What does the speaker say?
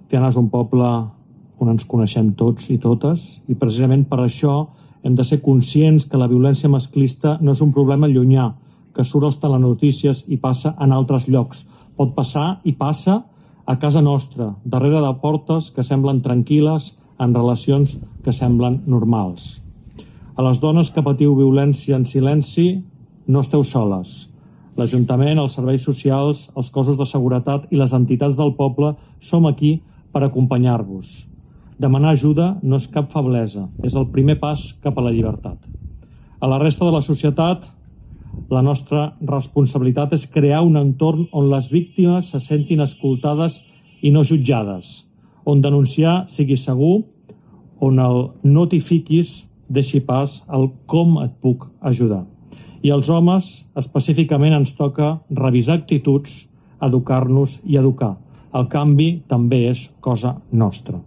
Tiana és un poble on ens coneixem tots i totes i precisament per això hem de ser conscients que la violència masclista no és un problema llunyà, que surt als telenotícies i passa en altres llocs. Pot passar i passa a casa nostra, darrere de portes que semblen tranquil·les, en relacions que semblen normals. A les dones que patiu violència en silenci, no esteu soles. L'Ajuntament, els serveis socials, els cossos de seguretat i les entitats del poble som aquí per acompanyar-vos. Demanar ajuda no és cap feblesa, és el primer pas cap a la llibertat. A la resta de la societat, la nostra responsabilitat és crear un entorn on les víctimes se sentin escoltades i no jutjades, on denunciar sigui segur, on el no t'hi fiquis deixi pas el com et puc ajudar. I als homes, específicament, ens toca revisar actituds, educar-nos i educar. El canvi també és cosa nostra.